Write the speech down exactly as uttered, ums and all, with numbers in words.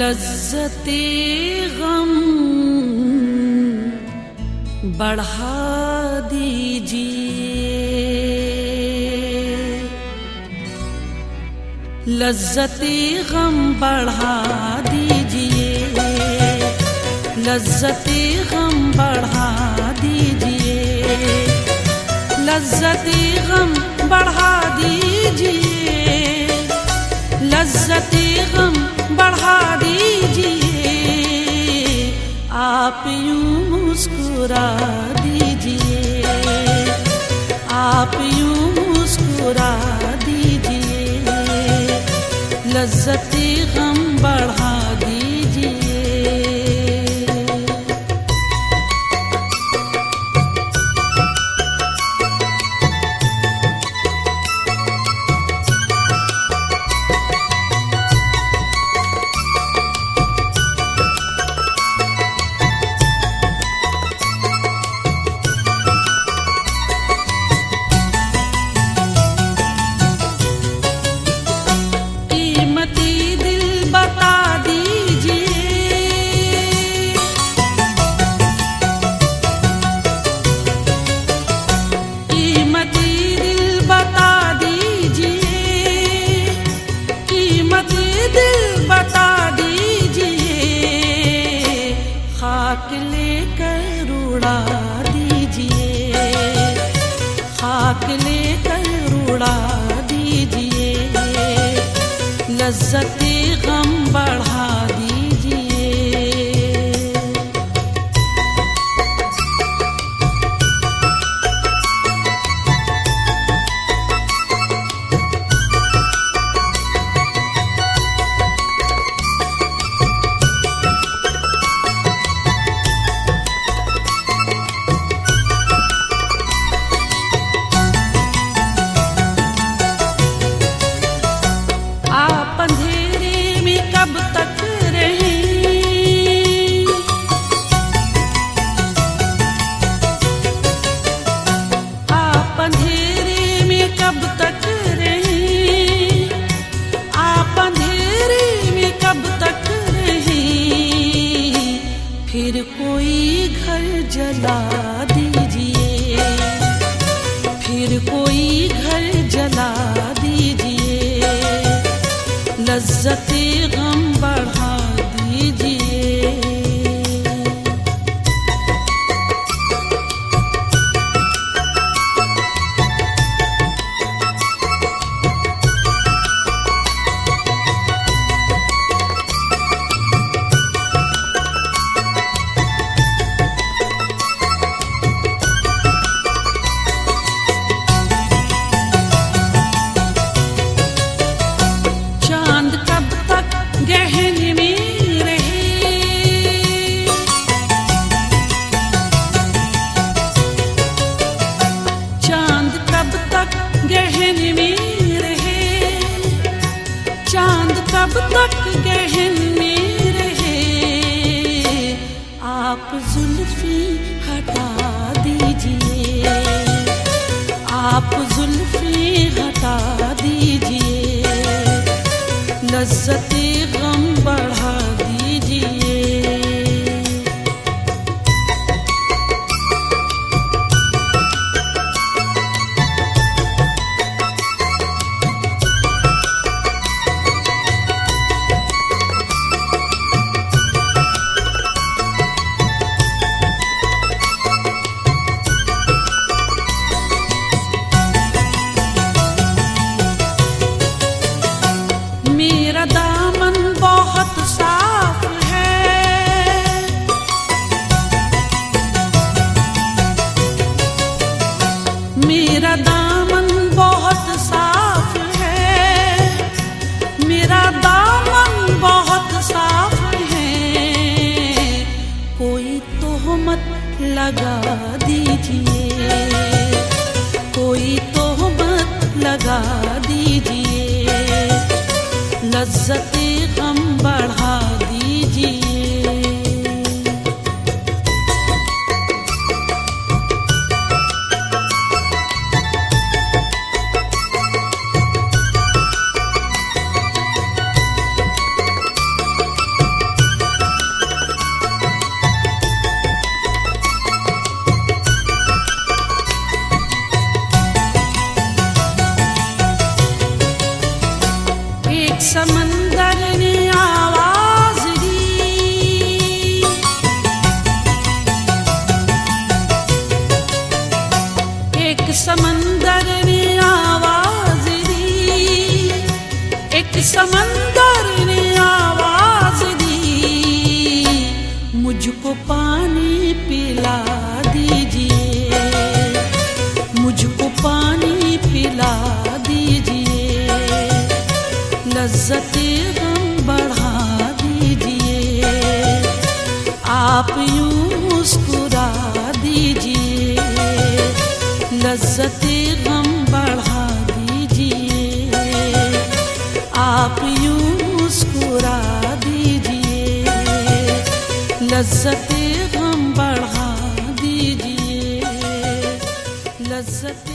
लज्जते गम बढ़ा दीजिए, लज्जते गम बढ़ा दीजिए, लज्जते गम बढ़ा दीजिए, लज्जते गम बढ़ा दीजिए, लज्जते गम बढ़ा दीजिए, आप यूं मुस्कुरा दीजिए, आप यूं मुस्कुरा दीजिए, लज्जते गम बढ़ा दीजिए। खाक लेकर उड़ा दीजिए, खाक लेकर उड़ा दीजिए, लज्जते गम बढ़ा दीजिए। फिर कोई घर जला दीजिए, फिर कोई घर जला दीजिए, लज्जते गम बढ़ा दीजिए। कब तक गहन में रहे, आप जुल्फी हटा दीजिए, आप जुल्फी हटा दीजिए, लज्जते गम बढ़ा दीजिए। मेरा दामन बहुत साफ है, मेरा दामन बहुत साफ है, मेरा दामन बहुत साफ है, कोई तोहमत लगा दीजिए, कोई तोहमत लगा दीजिए, लज्जते गम बढ़ा दीजिए। लज्जते गम बढ़ा दीजिए, आप यूं मुस्कुरा दीजिए, लज्जते गम बढ़ा दीजिए, आप यूं मुस्कुरा दीजिए, लज्जते गम बढ़ा दीजिए, लज्जते